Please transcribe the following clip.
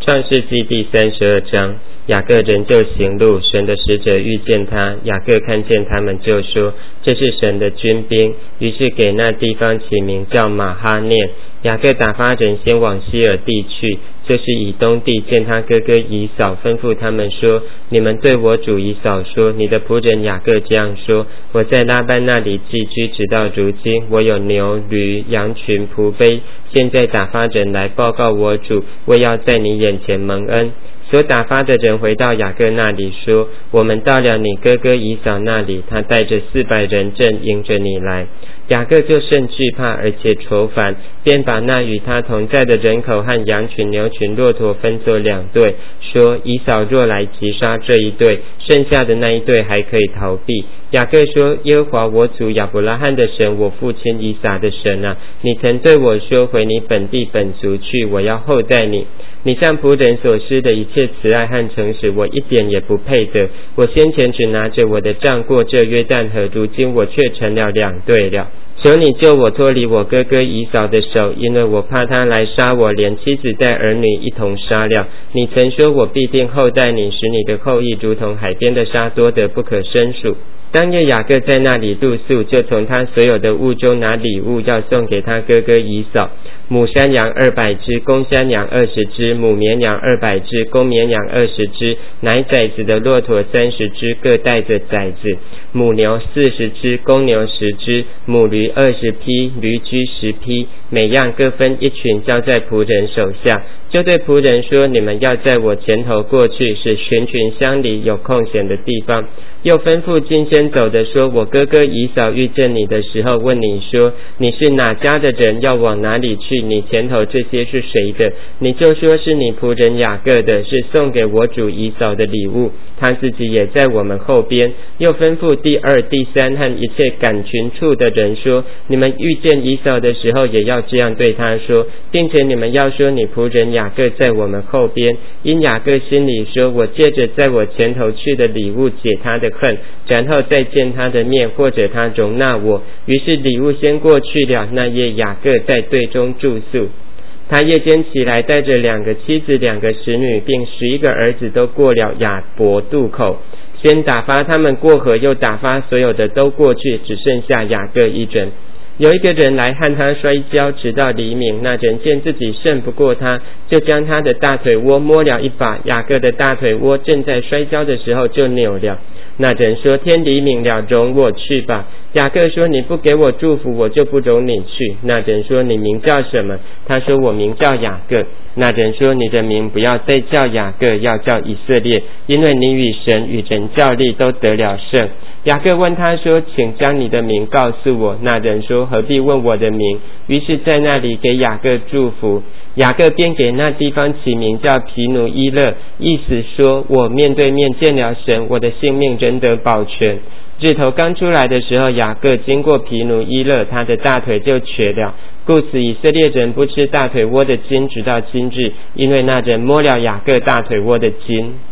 创世纪第32章，雅各仍旧行路，神的使者遇见他，雅各看见他们就说：这是神的军兵。于是给那地方起名叫马哈念。雅各打发人先往西尔地去，就是以东地，见他哥哥以扫，吩咐他们说：你们对我主以扫说，你的仆人雅各这样说：我在拉班那里寄居，直到如今，我有牛驴羊群仆婢，现在打发人来报告我主，为要在你眼前蒙恩。所打发的人回到雅各那里说：我们到了你哥哥以扫那里，他带着400人正迎着你来。雅各就甚惧怕，而且愁烦，便把那与他同在的人口和羊群牛群骆驼分作2队，说：以扫若来击杀这一队，剩下的那一队还可以逃避。雅各说：耶和华我主亚伯拉罕的神，我父亲以撒的神啊，你曾对我说，回你本地本族去，我要厚待你。你向仆人所施的一切慈爱和诚实，我一点也不配得。我先前只拿着我的杖过这约旦河，如今我却成了2队了。求你救我脱离我哥哥以扫的手，因为我怕他来杀我，连妻子带儿女一同杀了。你曾说我必定厚待你，使你的后裔如同海边的沙，多得不可胜数。当夜雅各在那里露宿，就从他所有的物中拿礼物要送给他哥哥以扫：母山羊200只，公山羊20只，母绵羊200只，公绵羊20只，奶崽子的骆驼30只，各带着崽子；母牛40只，公牛10只，母驴20匹，驴驹10匹，每样各分1群，交在仆人手下。就对仆人说：你们要在我前头过去，使群群相离，有空闲的地方。又吩咐近先走的说：我哥哥以扫遇见你的时候，问你说：你是哪家的人，要往哪里去？你前头这些是谁的？你就说是你仆人雅各的，是送给我主以扫的礼物，他自己也在我们后边。又吩咐第2、第3和一切赶群畜的人说：你们遇见以扫的时候，也要这样对他说，并且你们要说你仆人雅各在我们后边。因雅各心里说：我借着在我前头去的礼物解他的恨，然后再见他的面，或者他容纳我。于是礼物先过去了。那夜雅各在队中住宿。他夜间起来，带着2个妻子、2个使女，并11个儿子，都过了雅博渡口。先打发他们过河，又打发所有的都过去，只剩下雅各一人。有一个人来和他摔跤，直到黎明。那人见自己胜不过他，就将他的大腿窝摸了一把。雅各的大腿窝正在摔跤的时候就扭了。那人说：天黎明了，容我去吧。雅各说：你不给我祝福，我就不容你去。那人说：你名叫什么？他说：我名叫雅各。那人说：你的名不要再叫雅各，要叫以色列，因为你与神与人较力都得了胜。雅各问他说：请将你的名告诉我。那人说：何必问我的名？于是在那里给雅各祝福。雅各便给那地方起名叫皮努伊勒，意思说：我面对面见了神，我的性命仍得保全。日头刚出来的时候，雅各经过皮努伊勒，他的大腿就瘸了。故此以色列人不吃大腿窝的筋，直到今日，因为那人摸了雅各大腿窝的筋。